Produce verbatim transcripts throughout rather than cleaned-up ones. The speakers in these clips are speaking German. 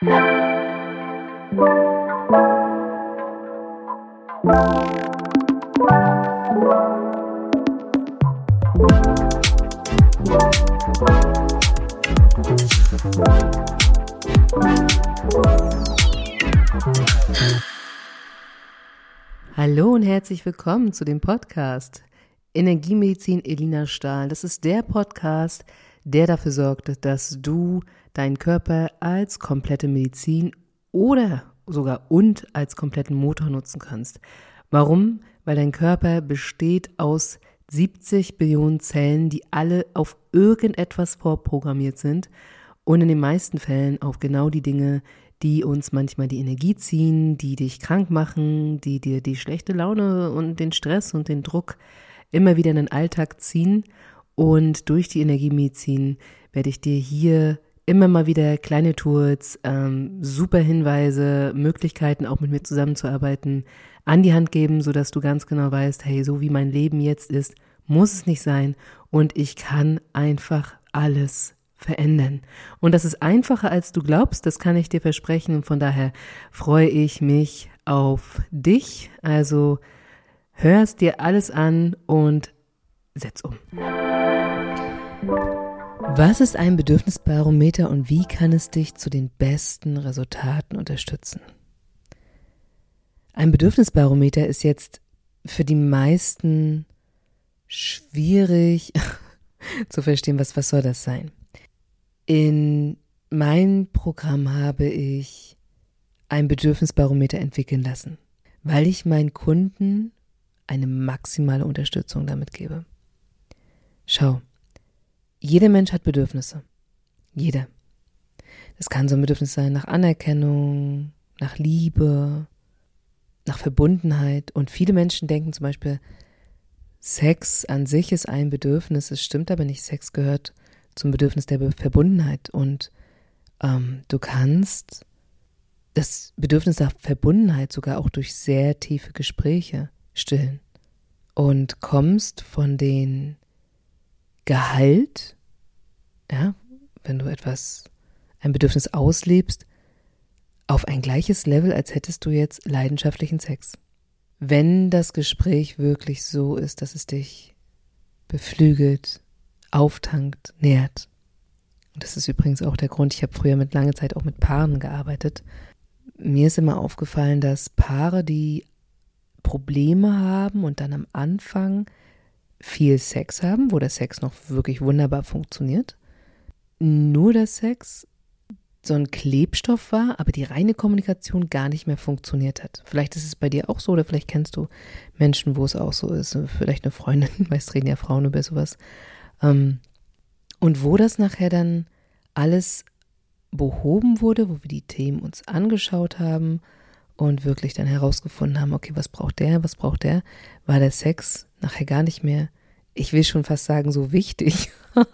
Hallo und herzlich willkommen zu dem Podcast Energiemedizin Elina Stahl. Das ist der Podcast, der dafür sorgt, dass du deinen Körper als komplette Medizin oder sogar und als kompletten Motor nutzen kannst. Warum? Weil dein Körper besteht aus siebzig Billionen Zellen, die alle auf irgendetwas vorprogrammiert sind und in den meisten Fällen auf genau die Dinge, die uns manchmal die Energie ziehen, die dich krank machen, die dir die schlechte Laune und den Stress und den Druck immer wieder in den Alltag ziehen. Und durch die Energiemedizin werde ich dir hier immer mal wieder kleine Tools, ähm, super Hinweise, Möglichkeiten, auch mit mir zusammenzuarbeiten, an die Hand geben, sodass du ganz genau weißt, hey, so wie mein Leben jetzt ist, muss es nicht sein und ich kann einfach alles verändern. Und das ist einfacher, als du glaubst, das kann ich dir versprechen. Und von daher freue ich mich auf dich. Also hörst dir alles an und setz um. Was ist ein Bedürfnisbarometer und wie kann es dich zu den besten Resultaten unterstützen? Ein Bedürfnisbarometer ist jetzt für die meisten schwierig zu verstehen, was, was soll das sein? In meinem Programm habe ich ein Bedürfnisbarometer entwickeln lassen, weil ich meinen Kunden eine maximale Unterstützung damit gebe. Schau, jeder Mensch hat Bedürfnisse. Jeder. Das kann so ein Bedürfnis sein nach Anerkennung, nach Liebe, nach Verbundenheit. Und viele Menschen denken zum Beispiel, Sex an sich ist ein Bedürfnis. Es stimmt aber nicht. Sex gehört zum Bedürfnis der Verbundenheit. Und ähm, du kannst das Bedürfnis nach Verbundenheit sogar auch durch sehr tiefe Gespräche stillen. Und kommst von den Gehalt, ja, wenn du etwas, ein Bedürfnis auslebst, auf ein gleiches Level, als hättest du jetzt leidenschaftlichen Sex. Wenn das Gespräch wirklich so ist, dass es dich beflügelt, auftankt, nährt. Und das ist übrigens auch der Grund, ich habe früher mit lange Zeit auch mit Paaren gearbeitet. Mir ist immer aufgefallen, dass Paare, die Probleme haben und dann am Anfang viel Sex haben, wo der Sex noch wirklich wunderbar funktioniert, nur der Sex so ein Klebstoff war, aber die reine Kommunikation gar nicht mehr funktioniert hat. Vielleicht ist es bei dir auch so oder vielleicht kennst du Menschen, wo es auch so ist. Vielleicht eine Freundin, meist reden ja Frauen über sowas. Und wo das nachher dann alles behoben wurde, wo wir die Themen uns angeschaut haben und wirklich dann herausgefunden haben, okay, was braucht der, was braucht der, war der Sex nachher gar nicht mehr, ich will schon fast sagen, so wichtig.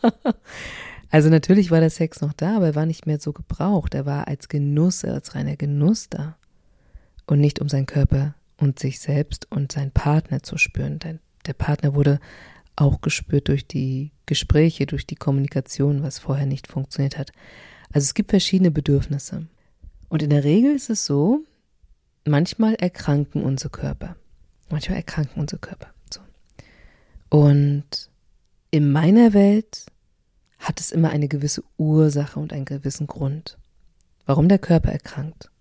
Also natürlich war der Sex noch da, aber er war nicht mehr so gebraucht. Er war als Genuss, als reiner Genuss da und nicht um seinen Körper und sich selbst und seinen Partner zu spüren. Der Partner wurde auch gespürt durch die Gespräche, durch die Kommunikation, was vorher nicht funktioniert hat. Also es gibt verschiedene Bedürfnisse. Und in der Regel ist es so, manchmal erkranken unsere Körper. Manchmal erkranken unsere Körper. So. Und in meiner Welt hat es immer eine gewisse Ursache und einen gewissen Grund, warum der Körper erkrankt.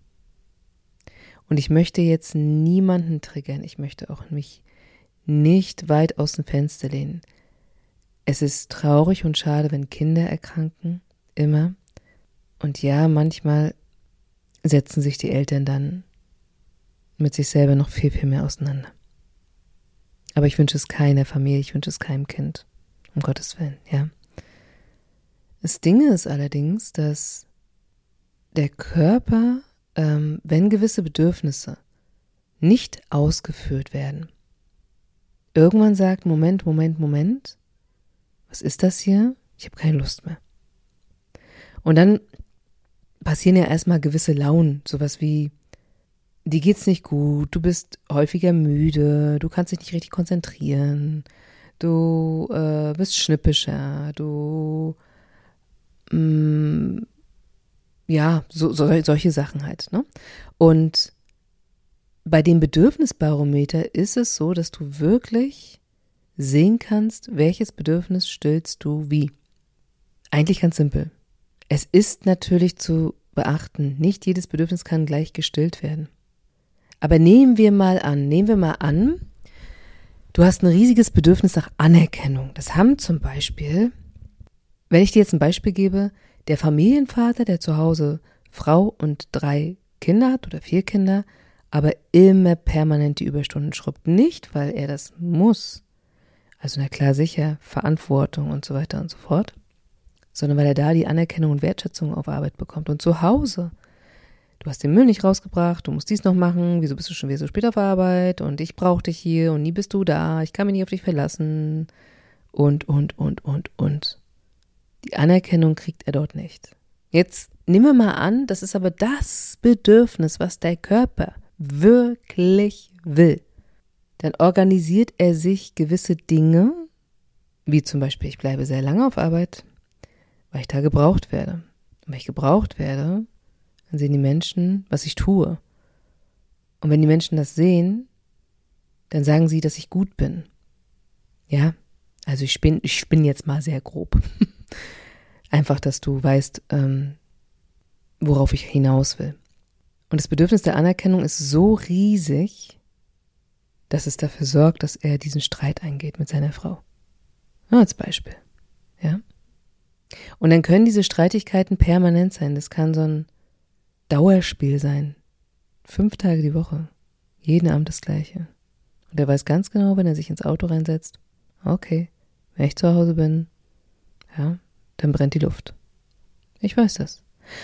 Und ich möchte jetzt niemanden triggern. Ich möchte auch mich nicht weit aus dem Fenster lehnen. Es ist traurig und schade, wenn Kinder erkranken, immer. Und ja, manchmal setzen sich die Eltern dann mit sich selber noch viel, viel mehr auseinander. Aber ich wünsche es keiner Familie, ich wünsche es keinem Kind, um Gottes Willen, ja. Das Ding ist allerdings, dass der Körper, ähm, wenn gewisse Bedürfnisse nicht ausgeführt werden, irgendwann sagt, Moment, Moment, Moment, was ist das hier? Ich habe keine Lust mehr. Und dann passieren ja erstmal gewisse Launen, sowas wie, dir geht's nicht gut, du bist häufiger müde, du kannst dich nicht richtig konzentrieren, du äh, bist schnippischer, du mh, ja, so, so, solche Sachen halt, ne? Und bei dem Bedürfnisbarometer ist es so, dass du wirklich sehen kannst, welches Bedürfnis stillst du wie. Eigentlich ganz simpel. Es ist natürlich zu beachten, nicht jedes Bedürfnis kann gleich gestillt werden. Aber nehmen wir mal an, nehmen wir mal an, du hast ein riesiges Bedürfnis nach Anerkennung. Das haben zum Beispiel, wenn ich dir jetzt ein Beispiel gebe, der Familienvater, der zu Hause Frau und drei Kinder hat oder vier Kinder, aber immer permanent die Überstunden schrubbt. Nicht, weil er das muss, also na klar sicher, Verantwortung und so weiter und so fort, sondern weil er da die Anerkennung und Wertschätzung auf Arbeit bekommt. Und zu Hause, du hast den Müll nicht rausgebracht, du musst dies noch machen, wieso bist du schon wieder so spät auf Arbeit und ich brauche dich hier und nie bist du da, ich kann mich nicht auf dich verlassen und, und, und, und, und. Die Anerkennung kriegt er dort nicht. Jetzt nehmen wir mal an, das ist aber das Bedürfnis, was der Körper wirklich will. Dann organisiert er sich gewisse Dinge, wie zum Beispiel, ich bleibe sehr lange auf Arbeit, weil ich da gebraucht werde. Und wenn ich gebraucht werde, dann sehen die Menschen, was ich tue. Und wenn die Menschen das sehen, dann sagen sie, dass ich gut bin. Ja, also ich bin, ich bin jetzt mal sehr grob. Einfach, dass du weißt, ähm, worauf ich hinaus will. Und das Bedürfnis der Anerkennung ist so riesig, dass es dafür sorgt, dass er diesen Streit eingeht mit seiner Frau. Ja, als Beispiel. Ja. Und dann können diese Streitigkeiten permanent sein. Das kann so ein Dauerspiel sein. Fünf Tage die Woche. Jeden Abend das Gleiche. Und er weiß ganz genau, wenn er sich ins Auto reinsetzt, okay, wenn ich zu Hause bin, ja, dann brennt die Luft. Ich weiß das.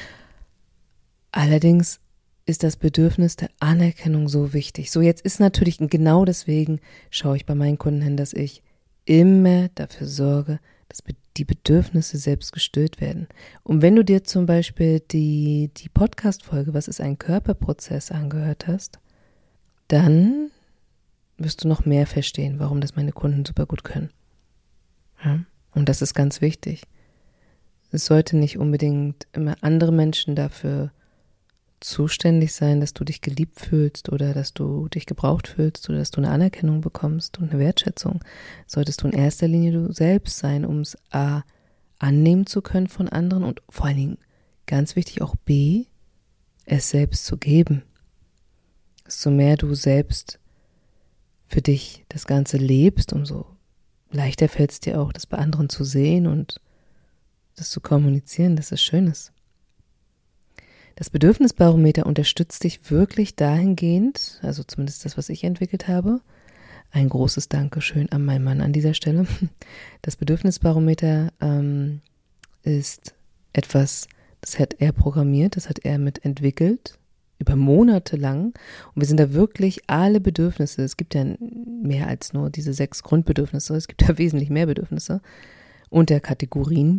Allerdings ist das Bedürfnis der Anerkennung so wichtig. So, jetzt ist natürlich, genau deswegen schaue ich bei meinen Kunden hin, dass ich immer dafür sorge, dass die Bedürfnisse selbst gestillt werden. Und wenn du dir zum Beispiel die, die Podcast-Folge, was ist ein Körperprozess, angehört hast, dann wirst du noch mehr verstehen, warum das meine Kunden super gut können. Ja? Und das ist ganz wichtig. Es sollte nicht unbedingt immer andere Menschen dafür zuständig sein, dass du dich geliebt fühlst oder dass du dich gebraucht fühlst oder dass du eine Anerkennung bekommst und eine Wertschätzung. Solltest du in erster Linie du selbst sein, um es A, annehmen zu können von anderen und vor allen Dingen, ganz wichtig, auch B, es selbst zu geben. Desto mehr du selbst für dich das Ganze lebst, umso leichter fällt es dir auch, das bei anderen zu sehen und das zu kommunizieren, dass es schön ist. Das Bedürfnisbarometer unterstützt dich wirklich dahingehend, also zumindest das, was ich entwickelt habe. Ein großes Dankeschön an meinen Mann an dieser Stelle. Das Bedürfnisbarometer ähm, ist etwas, das hat er programmiert, das hat er mit entwickelt, über Monate lang. Und wir sind da wirklich alle Bedürfnisse, es gibt ja mehr als nur diese sechs Grundbedürfnisse, es gibt ja wesentlich mehr Bedürfnisse unter Kategorien,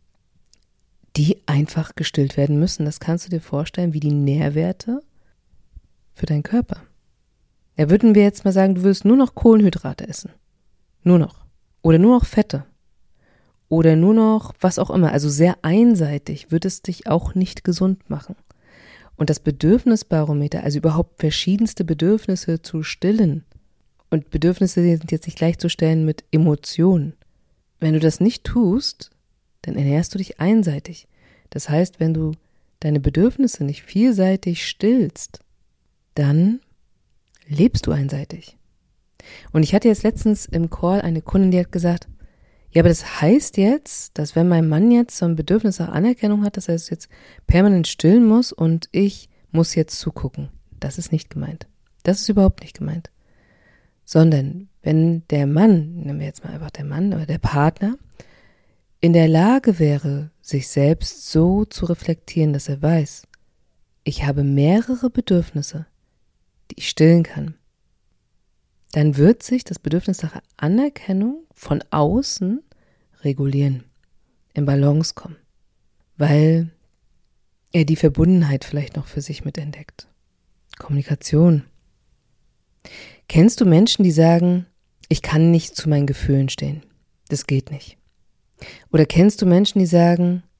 die einfach gestillt werden müssen. Das kannst du dir vorstellen, wie die Nährwerte für deinen Körper. Ja, würden wir jetzt mal sagen, du würdest nur noch Kohlenhydrate essen. Nur noch. Oder nur noch Fette. Oder nur noch was auch immer. Also sehr einseitig wird es dich auch nicht gesund machen. Und das Bedürfnisbarometer, also überhaupt verschiedenste Bedürfnisse zu stillen. Und Bedürfnisse sind jetzt nicht gleichzustellen mit Emotionen. Wenn du das nicht tust, dann ernährst du dich einseitig. Das heißt, wenn du deine Bedürfnisse nicht vielseitig stillst, dann lebst du einseitig. Und ich hatte jetzt letztens im Call eine Kundin, die hat gesagt, ja, aber das heißt jetzt, dass wenn mein Mann jetzt so ein Bedürfnis nach Anerkennung hat, dass er es jetzt permanent stillen muss und ich muss jetzt zugucken. Das ist nicht gemeint. Das ist überhaupt nicht gemeint. Sondern wenn der Mann, nehmen wir jetzt mal einfach der Mann oder der Partner, in der Lage wäre, sich selbst so zu reflektieren, dass er weiß, ich habe mehrere Bedürfnisse, die ich stillen kann, dann wird sich das Bedürfnis nach Anerkennung von außen regulieren, in Balance kommen, weil er die Verbundenheit vielleicht noch für sich mitentdeckt. Kommunikation. Kennst du Menschen, die sagen, ich kann nicht zu meinen Gefühlen stehen, das geht nicht? Oder kennst du Menschen, die sagen,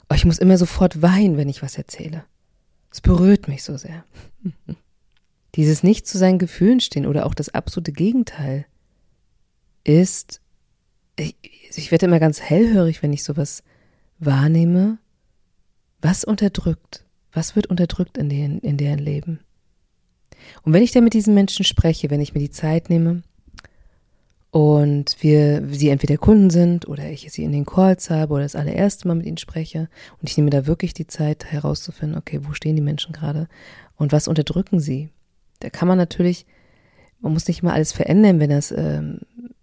Oh, ich muss immer sofort weinen, wenn ich was erzähle. Es berührt mich so sehr. Dieses nicht zu seinen Gefühlen stehen oder auch das absolute Gegenteil ist, ich, ich werde immer ganz hellhörig, wenn ich sowas wahrnehme. Was unterdrückt? Was wird unterdrückt in deren, in deren Leben? Und wenn ich dann mit diesen Menschen spreche, wenn ich mir die Zeit nehme und wir, sie entweder Kunden sind oder ich sie in den Calls habe oder das allererste Mal mit ihnen spreche und ich nehme da wirklich die Zeit herauszufinden, okay, wo stehen die Menschen gerade und was unterdrücken sie? Da kann man natürlich, man muss nicht immer alles verändern, wenn das ähm,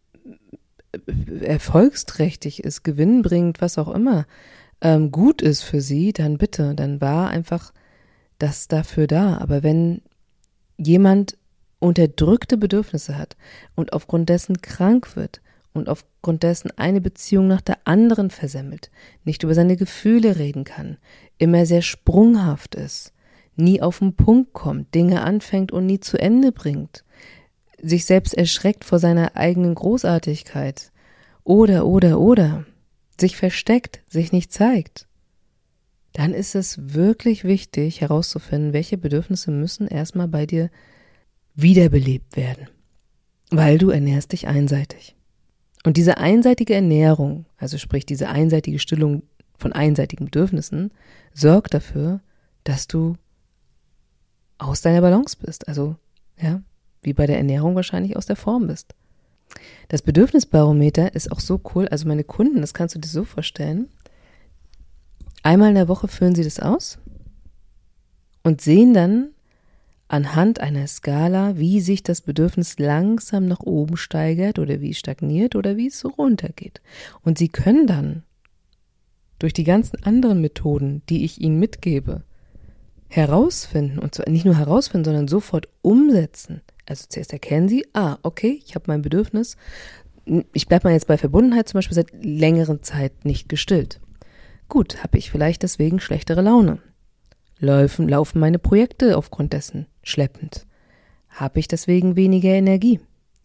erfolgsträchtig ist, gewinnbringend, was auch immer, ähm, gut ist für sie, dann bitte, dann war einfach das dafür da. Aber wenn jemand unterdrückte Bedürfnisse hat und aufgrund dessen krank wird und aufgrund dessen eine Beziehung nach der anderen versemmelt, nicht über seine Gefühle reden kann, immer sehr sprunghaft ist, nie auf den Punkt kommt, Dinge anfängt und nie zu Ende bringt, sich selbst erschreckt vor seiner eigenen Großartigkeit oder, oder, oder, sich versteckt, sich nicht zeigt, dann ist es wirklich wichtig herauszufinden, welche Bedürfnisse müssen erstmal bei dir wiederbelebt werden, weil du ernährst dich einseitig. Und diese einseitige Ernährung, also sprich diese einseitige Stillung von einseitigen Bedürfnissen, sorgt dafür, dass du aus deiner Balance bist, also ja, wie bei der Ernährung wahrscheinlich aus der Form bist. Das Bedürfnisbarometer ist auch so cool, also meine Kunden, das kannst du dir so vorstellen, einmal in der Woche füllen sie das aus und sehen dann anhand einer Skala, wie sich das Bedürfnis langsam nach oben steigert oder wie es stagniert oder wie es so runtergeht. Und sie können dann durch die ganzen anderen Methoden, die ich ihnen mitgebe, herausfinden und zwar nicht nur herausfinden, sondern sofort umsetzen. Also zuerst erkennen sie, ah, okay, ich habe mein Bedürfnis, ich bleibe mal jetzt bei Verbundenheit zum Beispiel seit längerer Zeit nicht gestillt. Gut, habe ich vielleicht deswegen schlechtere Laune? Laufen, laufen meine Projekte aufgrund dessen schleppend? Habe ich deswegen weniger Energie?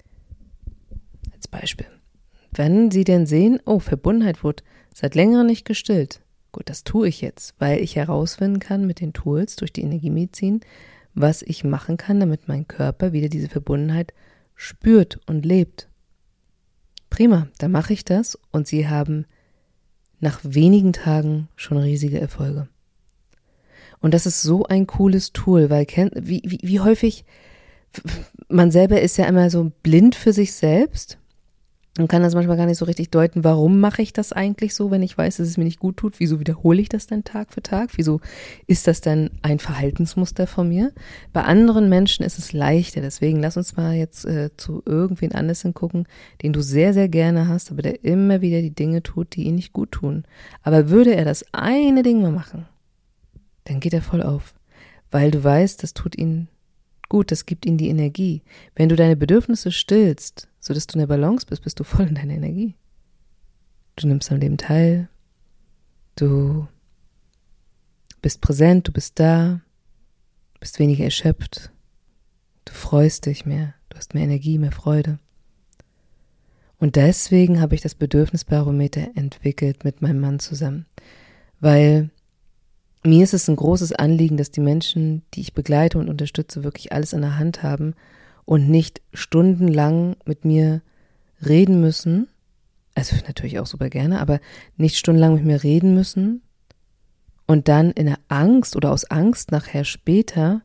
Als Beispiel. Wenn Sie denn sehen, oh, Verbundenheit wurde seit längerem nicht gestillt. Gut, das tue ich jetzt, weil ich herausfinden kann mit den Tools durch die Energiemedizin, was ich machen kann, damit mein Körper wieder diese Verbundenheit spürt und lebt. Prima, dann mache ich das und Sie haben nach wenigen Tagen schon riesige Erfolge. Und das ist so ein cooles Tool, weil wie, wie, wie häufig, man selber ist ja immer so blind für sich selbst und kann das manchmal gar nicht so richtig deuten, warum mache ich das eigentlich so, wenn ich weiß, dass es mir nicht gut tut, wieso wiederhole ich das dann Tag für Tag, wieso ist das dann ein Verhaltensmuster von mir? Bei anderen Menschen ist es leichter, deswegen lass uns mal jetzt äh, zu irgendwen anders hingucken, den du sehr, sehr gerne hast, aber der immer wieder die Dinge tut, die ihm nicht gut tun. Aber würde er das eine Ding mal machen, dann geht er voll auf, weil du weißt, das tut ihn gut, das gibt ihm die Energie. Wenn du deine Bedürfnisse stillst, sodass du in der Balance bist, bist du voll in deiner Energie. Du nimmst am Leben teil, du bist präsent, du bist da, bist weniger erschöpft, du freust dich mehr, du hast mehr Energie, mehr Freude. Und deswegen habe ich das Bedürfnisbarometer entwickelt mit meinem Mann zusammen, weil mir ist es ein großes Anliegen, dass die Menschen, die ich begleite und unterstütze, wirklich alles in der Hand haben und nicht stundenlang mit mir reden müssen, also natürlich auch super gerne, aber nicht stundenlang mit mir reden müssen und dann in der Angst oder aus Angst nachher später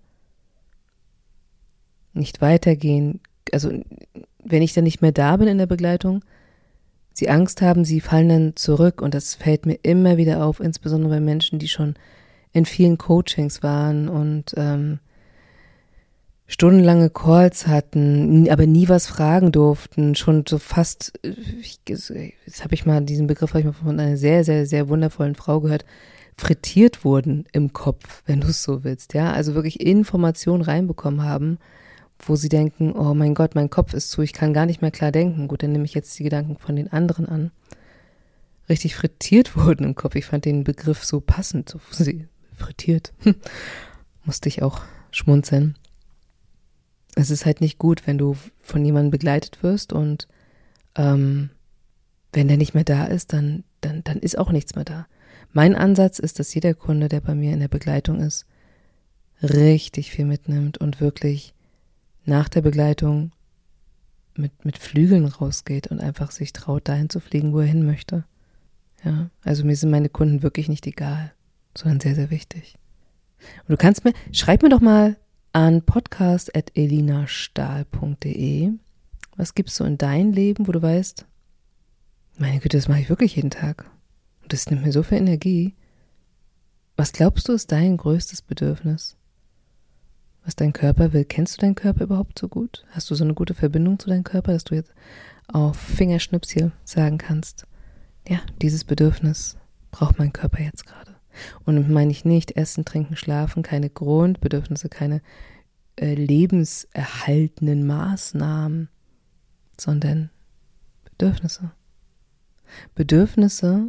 nicht weitergehen, also wenn ich dann nicht mehr da bin in der Begleitung, sie Angst haben, sie fallen dann zurück und das fällt mir immer wieder auf, insbesondere bei Menschen, die schon in vielen Coachings waren und ähm, stundenlange Calls hatten, aber nie was fragen durften, schon so fast, ich, jetzt habe ich mal diesen Begriff habe ich mal von einer sehr, sehr, sehr wundervollen Frau gehört, frittiert wurden im Kopf, wenn du es so willst, ja, also wirklich Informationen reinbekommen haben, wo sie denken, oh mein Gott, mein Kopf ist zu, ich kann gar nicht mehr klar denken, gut, dann nehme ich jetzt die Gedanken von den anderen an, richtig frittiert wurden im Kopf, ich fand den Begriff so passend, so sie frittiert, musste ich auch schmunzeln. Es ist halt nicht gut, wenn du von jemandem begleitet wirst und ähm, wenn der nicht mehr da ist, dann, dann, dann ist auch nichts mehr da. Mein Ansatz ist, dass jeder Kunde, der bei mir in der Begleitung ist, richtig viel mitnimmt und wirklich nach der Begleitung mit, mit Flügeln rausgeht und einfach sich traut, dahin zu fliegen, wo er hin möchte. Ja, also mir sind meine Kunden wirklich nicht egal, sondern sehr, sehr wichtig. Und du kannst mir, schreib mir doch mal an podcast at elinastahl punkt de, was gibst du in dein Leben, wo du weißt, meine Güte, das mache ich wirklich jeden Tag. Und das nimmt mir so viel Energie. Was glaubst du, ist dein größtes Bedürfnis? Was dein Körper will? Kennst du deinen Körper überhaupt so gut? Hast du so eine gute Verbindung zu deinem Körper, dass du jetzt auf Fingerschnips hier sagen kannst, ja, dieses Bedürfnis braucht mein Körper jetzt gerade. Und meine ich nicht Essen, Trinken, Schlafen, keine Grundbedürfnisse, keine äh, lebenserhaltenden Maßnahmen, sondern Bedürfnisse. Bedürfnisse,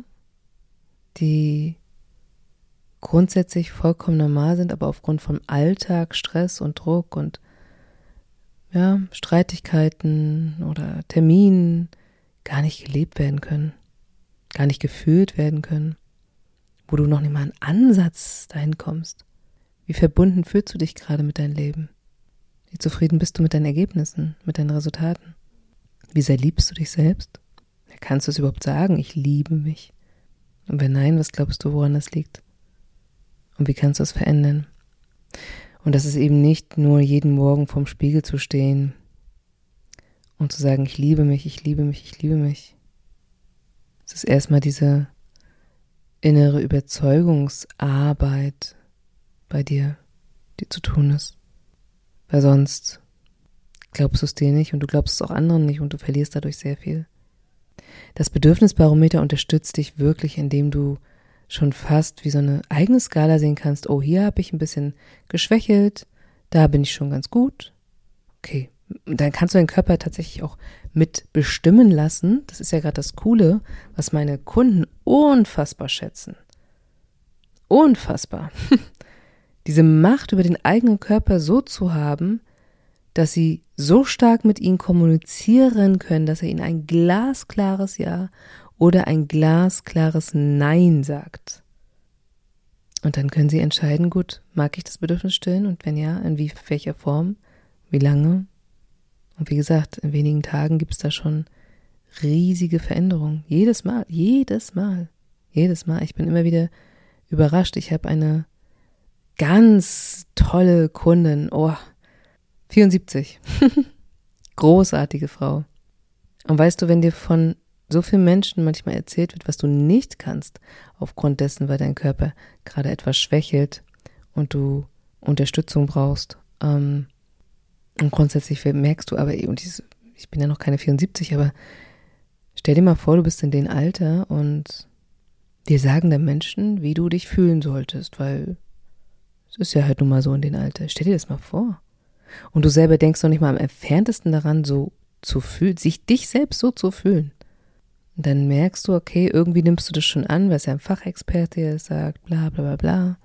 die grundsätzlich vollkommen normal sind, aber aufgrund vom Alltag, Stress und Druck und ja, Streitigkeiten oder Terminen gar nicht gelebt werden können, gar nicht gefühlt werden können, wo du noch nicht mal einen Ansatz dahin kommst. Wie verbunden fühlst du dich gerade mit deinem Leben? Wie zufrieden bist du mit deinen Ergebnissen, mit deinen Resultaten? Wie sehr liebst du dich selbst? Kannst du es überhaupt sagen, ich liebe mich? Und wenn nein, was glaubst du, woran das liegt? Und wie kannst du es verändern? Und das ist eben nicht nur jeden Morgen vorm Spiegel zu stehen und zu sagen, ich liebe mich, ich liebe mich, ich liebe mich. Es ist erstmal diese innere Überzeugungsarbeit bei dir, die zu tun ist. Weil sonst glaubst du es dir nicht und du glaubst es auch anderen nicht und du verlierst dadurch sehr viel. Das Bedürfnisbarometer unterstützt dich wirklich, indem du schon fast wie so eine eigene Skala sehen kannst. Oh, hier habe ich ein bisschen geschwächelt, da bin ich schon ganz gut. Okay, dann kannst du deinen Körper tatsächlich auch mit bestimmen lassen. Das ist ja gerade das Coole, was meine Kunden unfassbar schätzen. Unfassbar. Diese Macht über den eigenen Körper so zu haben, dass sie so stark mit ihnen kommunizieren können, dass er ihnen ein glasklares Ja oder ein glasklares Nein sagt. Und dann können sie entscheiden, gut, mag ich das Bedürfnis stillen und wenn ja, in wie, welcher Form, wie lange. Und wie gesagt, in wenigen Tagen gibt es da schon riesige Veränderungen. Jedes Mal, jedes Mal, jedes Mal. Ich bin immer wieder überrascht. Ich habe eine ganz tolle Kundin, oh, vierundsiebzig. Großartige Frau. Und weißt du, wenn dir von so vielen Menschen manchmal erzählt wird, was du nicht kannst, aufgrund dessen, weil dein Körper gerade etwas schwächelt und du Unterstützung brauchst, ähm, und grundsätzlich merkst du aber, und ich bin ja noch keine vierundsiebzig, aber stell dir mal vor, du bist in dem Alter und dir sagen dann Menschen, wie du dich fühlen solltest, weil es ist ja halt nun mal so in dem Alter. Stell dir das mal vor. Und du selber denkst noch nicht mal am entferntesten daran, so zu fühlen, sich dich selbst so zu fühlen. Und dann merkst du, okay, irgendwie nimmst du das schon an, weil es ja ein Fachexperte dir sagt, bla bla bla bla.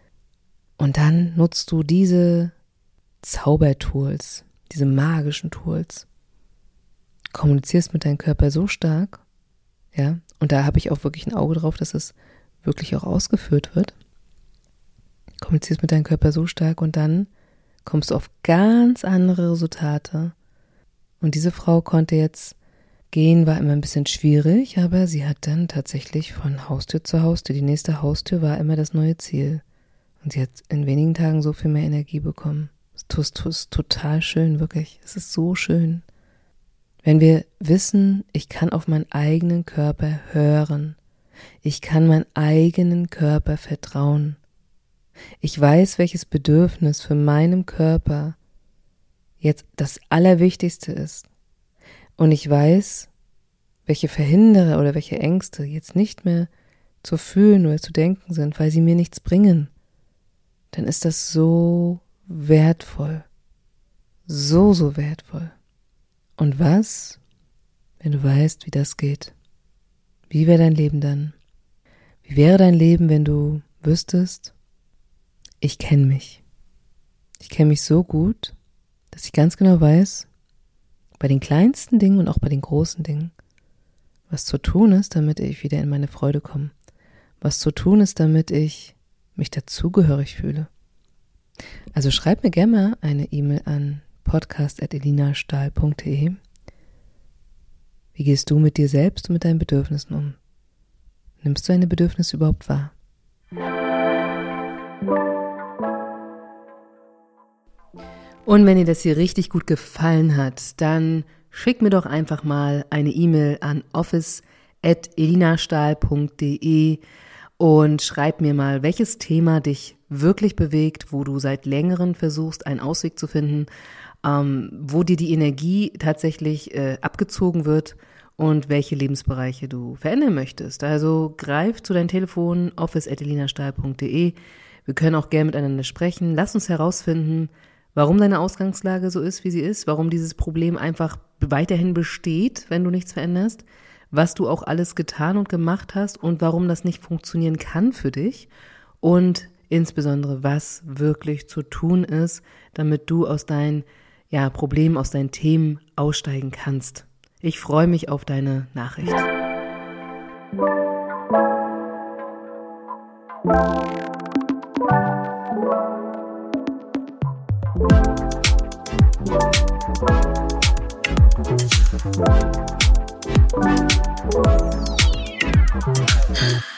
Und dann nutzt du diese Zaubertools, diese magischen Tools, kommunizierst mit deinem Körper so stark, ja, und da habe ich auch wirklich ein Auge drauf, dass es wirklich auch ausgeführt wird. Kommunizierst mit deinem Körper so stark und dann kommst du auf ganz andere Resultate. Und diese Frau konnte jetzt gehen, war immer ein bisschen schwierig, aber sie hat dann tatsächlich von Haustür zu Haustür, die nächste Haustür war immer das neue Ziel. Und sie hat in wenigen Tagen so viel mehr Energie bekommen. Das ist total schön, wirklich. Es ist so schön. Wenn wir wissen, ich kann auf meinen eigenen Körper hören. Ich kann meinen eigenen Körper vertrauen. Ich weiß, welches Bedürfnis für meinen Körper jetzt das Allerwichtigste ist. Und ich weiß, welche Verhinderer oder welche Ängste jetzt nicht mehr zu fühlen oder zu denken sind, weil sie mir nichts bringen. Dann ist das so wertvoll. So, so wertvoll. Und was, wenn du weißt, wie das geht? Wie wäre dein Leben dann? Wie wäre dein Leben, wenn du wüsstest, ich kenne mich. Ich kenne mich so gut, dass ich ganz genau weiß, bei den kleinsten Dingen und auch bei den großen Dingen, was zu tun ist, damit ich wieder in meine Freude komme. was zu tun ist, damit ich mich dazugehörig fühle. Also schreib mir gerne mal eine E-Mail an podcast at elina stahl punkt de. Wie gehst du mit dir selbst und mit deinen Bedürfnissen um? Nimmst du deine Bedürfnisse überhaupt wahr? Und wenn dir das hier richtig gut gefallen hat, dann schick mir doch einfach mal eine E-Mail an office at elina stahl punkt de und schreib mir mal, welches Thema dich wirklich bewegt, wo du seit längerem versuchst, einen Ausweg zu finden, ähm, wo dir die Energie tatsächlich äh, abgezogen wird und welche Lebensbereiche du verändern möchtest. Also greif zu deinem Telefon, office at elina stahl punkt de. Wir können auch gerne miteinander sprechen. Lass uns herausfinden, warum deine Ausgangslage so ist, wie sie ist, warum dieses Problem einfach weiterhin besteht, wenn du nichts veränderst, was du auch alles getan und gemacht hast und warum das nicht funktionieren kann für dich und insbesondere, was wirklich zu tun ist, damit du aus deinen ja, Problemen, aus deinen Themen aussteigen kannst. Ich freue mich auf deine Nachricht. Thank you.